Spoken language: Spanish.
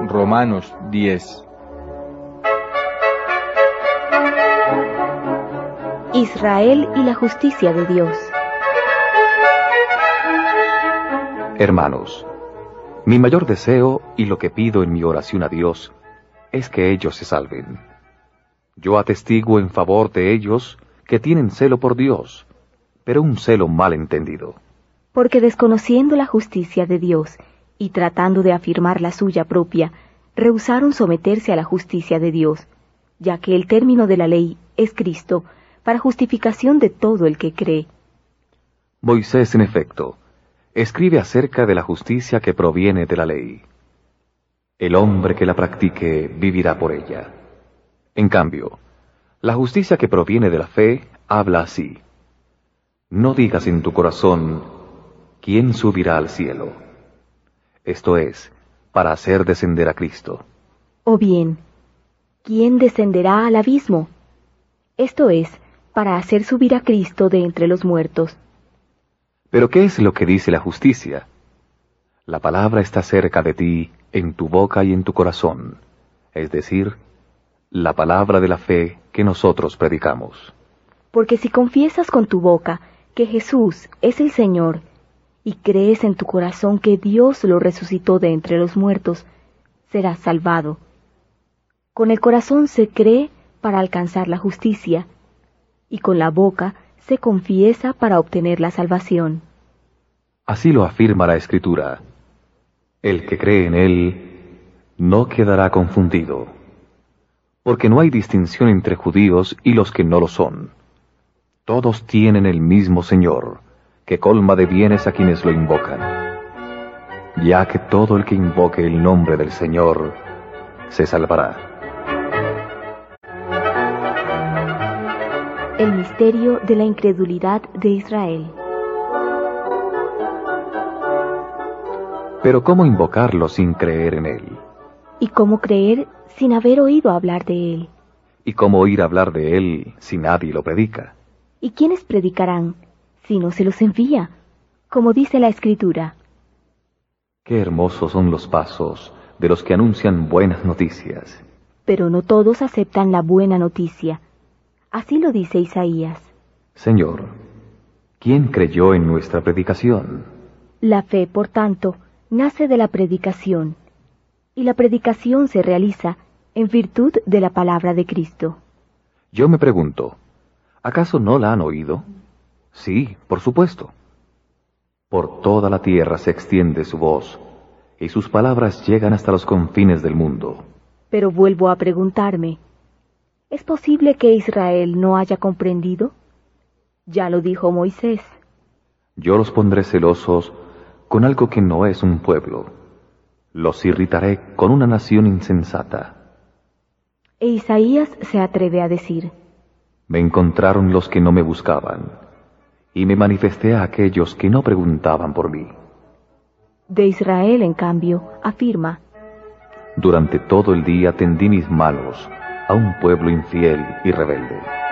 Romanos 10. Israel y la justicia de Dios. Hermanos, mi mayor deseo y lo que pido en mi oración a Dios es que ellos se salven. Yo atestiguo en favor de ellos que tienen celo por Dios, pero un celo mal entendido. Porque desconociendo la justicia de Dios y tratando de afirmar la suya propia, rehusaron someterse a la justicia de Dios, ya que el término de la ley es Cristo, para justificación de todo el que cree. Moisés, en efecto, escribe acerca de la justicia que proviene de la ley. El hombre que la practique vivirá por ella. En cambio, la justicia que proviene de la fe habla así: no digas en tu corazón, ¿quién subirá al cielo? Esto es, para hacer descender a Cristo. O bien, ¿quién descenderá al abismo? Esto es, para hacer subir a Cristo de entre los muertos. Pero ¿qué es lo que dice la justicia? La palabra está cerca de ti, en tu boca y en tu corazón, es decir, la palabra de la fe que nosotros predicamos. Porque si confiesas con tu boca que Jesús es el Señor, y crees en tu corazón que Dios lo resucitó de entre los muertos, serás salvado. Con el corazón se cree para alcanzar la justicia, y con la boca se confiesa para obtener la salvación. Así lo afirma la Escritura: el que cree en Él no quedará confundido, porque no hay distinción entre judíos y los que no lo son. Todos tienen el mismo Señor, que colma de bienes a quienes lo invocan. Ya que todo el que invoque el nombre del Señor se salvará. El misterio de la incredulidad de Israel. Pero ¿cómo invocarlo sin creer en Él? ¿Y cómo creer sin haber oído hablar de Él? ¿Y cómo oír hablar de Él si nadie lo predica? ¿Y quiénes predicarán si no se los envía? Como dice la Escritura. Qué hermosos son los pasos de los que anuncian buenas noticias. Pero no todos aceptan la buena noticia. Así lo dice Isaías. Señor, ¿quién creyó en nuestra predicación? La fe, por tanto, nace de la predicación, y la predicación se realiza en virtud de la palabra de Cristo. Yo me pregunto, ¿acaso no la han oído? Sí, por supuesto. Por toda la tierra se extiende su voz, y sus palabras llegan hasta los confines del mundo. Pero vuelvo a preguntarme, ¿es posible que Israel no haya comprendido? Ya lo dijo Moisés. Yo los pondré celosos con algo que no es un pueblo. Los irritaré con una nación insensata. E Isaías se atreve a decir: Me encontraron los que no me buscaban, y me manifesté a aquellos que no preguntaban por mí. De Israel, en cambio, afirma: Durante todo el día tendí mis manos a un pueblo infiel y rebelde.